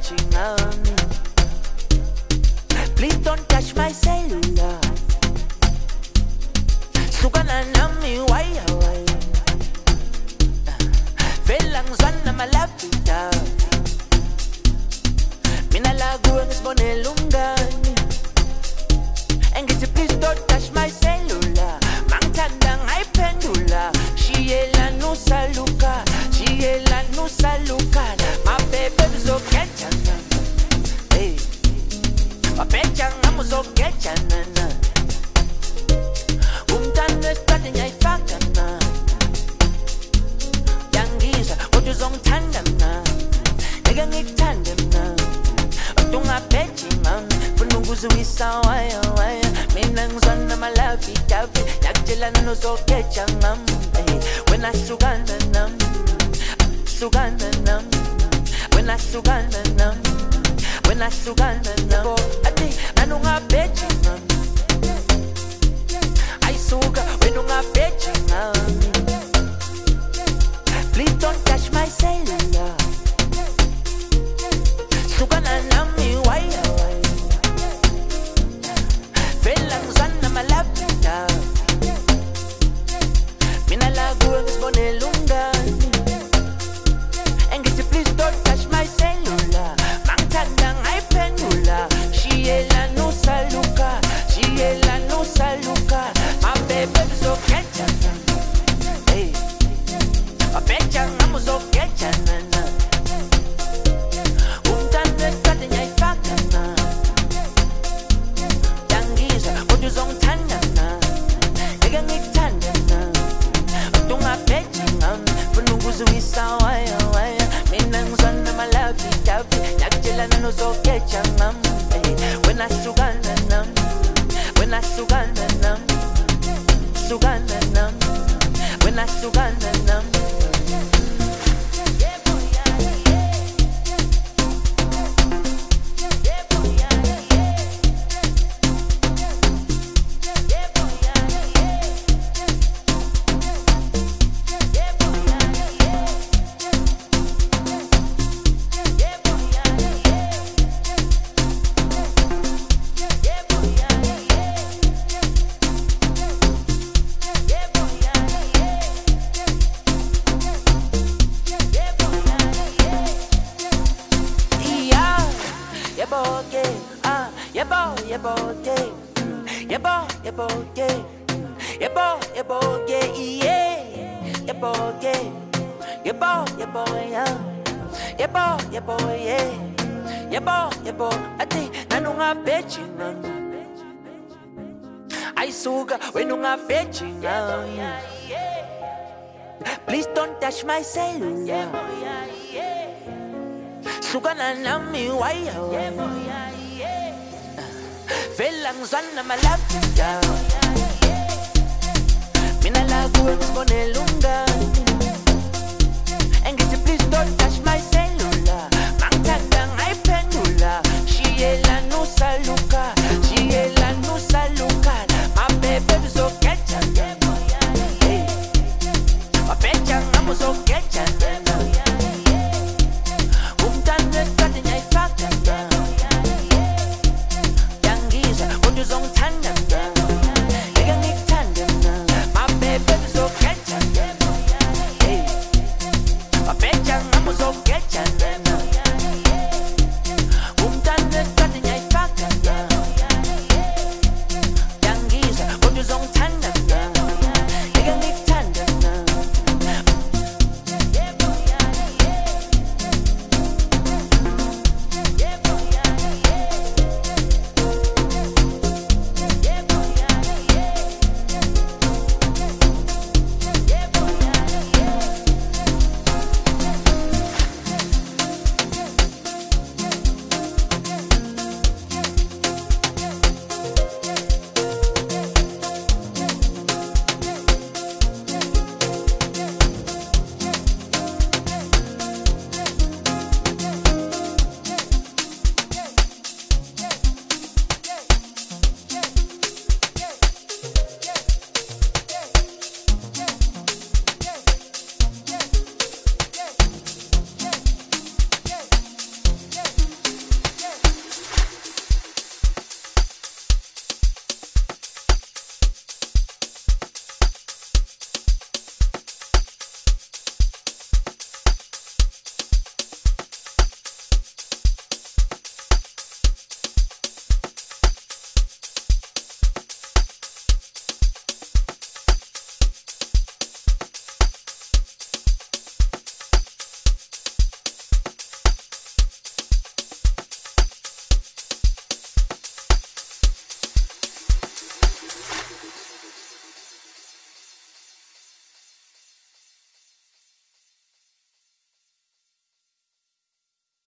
betting on me. Please don't touch my cellular. Sugana nami why? Felang zwana malapita. Mina lagu ang isbonelungani. And get please don't touch my cellular. Mangtandang ay pendula. Shiela no saluka. Shiela no saluka. My baby so ketchana. Hey, my pechanga mo so ketchana. Umtanda stati nyay fakana. Yangiza utuzong tandem na. Nigga ngitandem na. Utunga pechimam. Fununguzu isa waya waya. Minangzana malafi tavi. Yakjela no so ketchangam. When I sugana nam. Sugana nam. When I sugana nam. When I sugana nam. Ati anu nga pechimam. I suga when nga pechimam. Please don't touch my cellular. Sugana nami waya waya. Felang zana malapita. Mina lagu ang isbonelungani. And get you please don't touch my cellular. Mangtandang ay pendula. Shiela no saluka. Shiela no saluka. My baby so ketchana. Hey, my pechanga mo so ketchana. Umtanda stati nyay fakana. Yangiza utuzong tandana. Nigga ngitandana. Utunga pechingam. Fununguzu isa waya waya. Minangzana malafi tavi. Yakjela no so ketchangam. When I sugana nam. When I sugana nam. Sugana nam. When I sugana nam. I suga when nga betchinga. Please don't touch my cellular. Sugana nami waya. Felang zwana malapita. Mina lagu ang isbonelungani. And get you please don't touch my cellular.